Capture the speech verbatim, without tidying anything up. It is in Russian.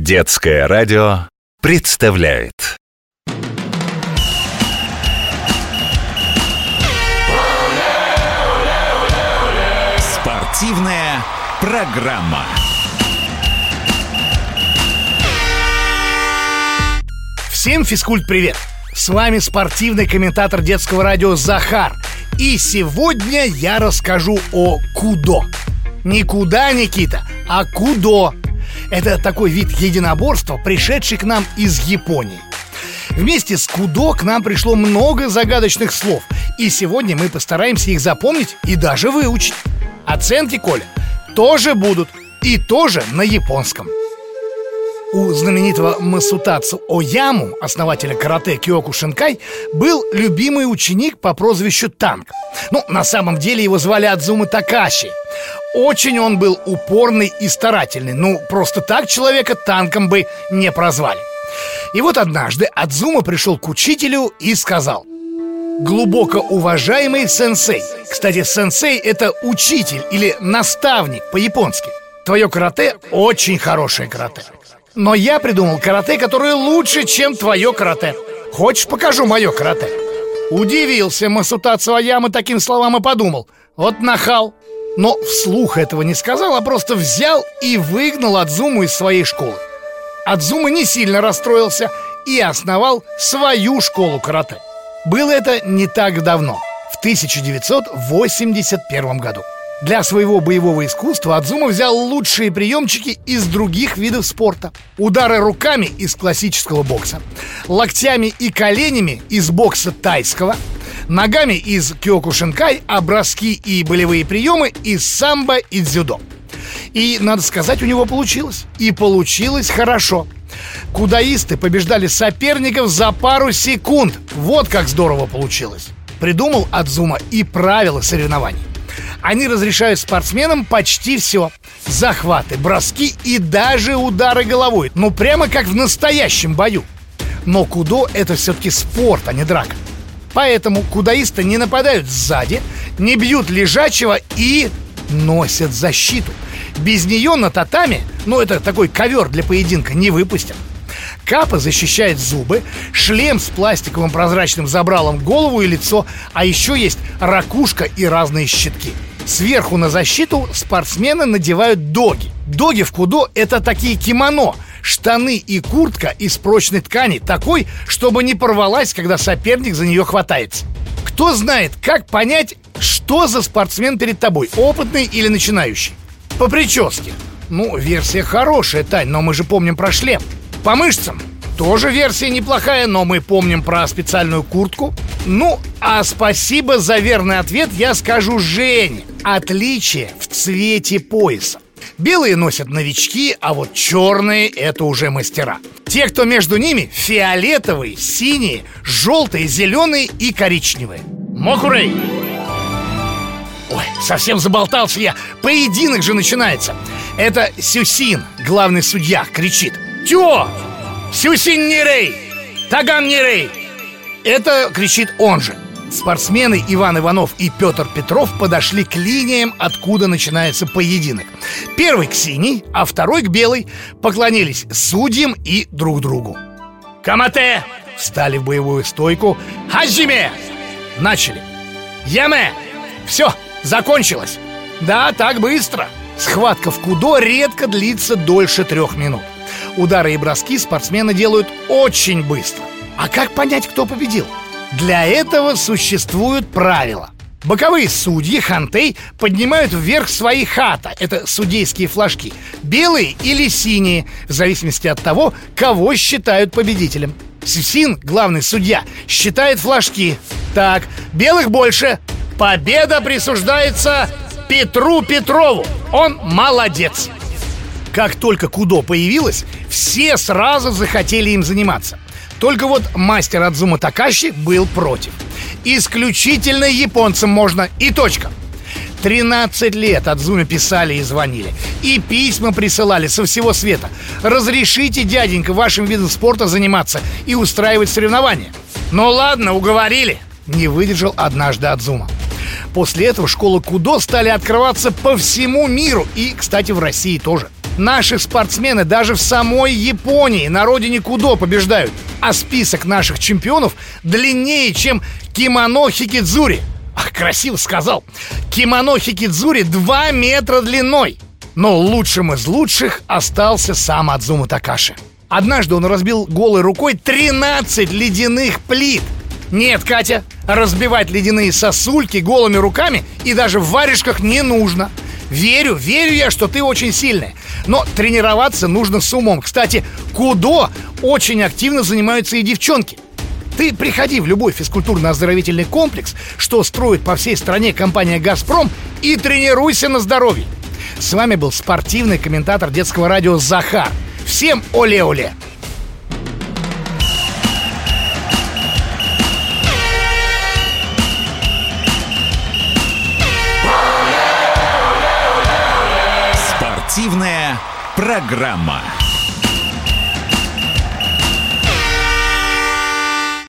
Детское радио представляет спортивная программа. Всем физкульт-привет! С вами спортивный комментатор детского радио Захар. И сегодня я расскажу о кудо. Не куда, Никита, а кудо. Это такой вид единоборства, пришедший к нам из Японии. Вместе с кудо к нам пришло много загадочных слов, и сегодня мы постараемся их запомнить и даже выучить. Оценки, Коля, тоже будут, и тоже на японском. У знаменитого Масутацу Ояму, основателя карате Киокушинкай, был любимый ученик по прозвищу Танк. Ну, на самом деле его звали Адзума Такаши. Очень он был упорный и старательный. Ну, просто так человека танком бы не прозвали. И вот однажды Адзума пришел к учителю и сказал: глубоко уважаемый сенсей. Кстати, сенсей — это учитель или наставник по-японски. Твое карате очень хорошее карате. Но я придумал карате, которое лучше, чем твое карате. Хочешь, покажу мое карате? Удивился Масутацу Ояма таким словам и подумал: вот нахал. Но вслух этого не сказал, а просто взял и выгнал Адзуму из своей школы. Адзума не сильно расстроился и основал свою школу карате. Было это не так давно, в тысяча девятьсот восемьдесят первом году. Для своего боевого искусства Адзума взял лучшие приемчики из других видов спорта. Удары руками из классического бокса, локтями и коленями из бокса тайского, ногами из киокушинкай, а броски и болевые приемы из самбо и дзюдо. И, надо сказать, у него получилось. И получилось хорошо. Кудоисты побеждали соперников за пару секунд. Вот как здорово получилось. Придумал Адзума и правила соревнований. Они разрешают спортсменам почти все: захваты, броски и даже удары головой. Ну, прямо как в настоящем бою. Но кудо — это все-таки спорт, а не драка. Поэтому кудоисты не нападают сзади, не бьют лежачего и носят защиту. Без нее на татами, ну это такой ковер для поединка, не выпустят. Капа защищает зубы, шлем с пластиковым прозрачным забралом голову и лицо, а еще есть ракушка и разные щитки. Сверху на защиту спортсмены надевают доги. Доги в кудо — это такие кимоно, штаны и куртка из прочной ткани, такой, чтобы не порвалась, когда соперник за нее хватается. Кто знает, как понять, что за спортсмен перед тобой, опытный или начинающий? По прическе. Ну, версия хорошая, Тань, но мы же помним про шлем. По мышцам. Тоже версия неплохая, но мы помним про специальную куртку. Ну, а спасибо за верный ответ я скажу Жене. Отличие в цвете пояса. Белые носят новички, а вот черные — это уже мастера. Те, кто между ними, фиолетовые, синие, желтые, зеленые и коричневые. Мокурей! Ой, совсем заболтался я. Поединок же начинается. Это Сюсин, главный судья, кричит: «Тё! Сюсин не рей! Таган не рей!» Это кричит он же. Спортсмены Иван Иванов и Петр Петров подошли к линиям, откуда начинается поединок. Первый к синей, а второй к белой. Поклонились судьям и друг другу. «Камате!» Встали в боевую стойку. «Хаджиме!» Начали. «Яме!» Все, закончилось. Да, так быстро. Схватка в кудо редко длится дольше трех минут. Удары и броски спортсмены делают очень быстро. А как понять, кто победил? Для этого существуют правила. Боковые судьи, хантей, поднимают вверх свои хата. Это судейские флажки. Белые или синие, в зависимости от того, кого считают победителем. Сюсин, главный судья, считает флажки. Так, белых больше. Победа присуждается Петру Петрову. Он молодец. Как только кудо появилось, все сразу захотели им заниматься. Только вот мастер Адзума Такаши был против. Исключительно японцам можно и точка. тринадцать лет Адзуме писали и звонили, и письма присылали со всего света. Разрешите, дяденька, вашим видом спорта заниматься и устраивать соревнования. Ну ладно, уговорили. Не выдержал однажды Адзума. После этого школы кудо стали открываться по всему миру. И, кстати, в России тоже. Наши спортсмены даже в самой Японии, на родине кудо, побеждают. А список наших чемпионов длиннее, чем кимоно Хикидзури. Ах, красиво сказал. Кимоно Хикидзури два метра длиной. Но лучшим из лучших остался сам Адзума Такаши. Однажды он разбил голой рукой тринадцать ледяных плит. Нет, Катя, разбивать ледяные сосульки голыми руками и даже в варежках не нужно. Верю, верю я, что ты очень сильная. Но тренироваться нужно с умом. Кстати, кудо очень активно занимаются и девчонки. Ты приходи в любой физкультурно-оздоровительный комплекс, что строит по всей стране компания «Газпром», и тренируйся на здоровье. С вами был спортивный комментатор детского радио Захар. Всем оле-оле! Спортивная программа.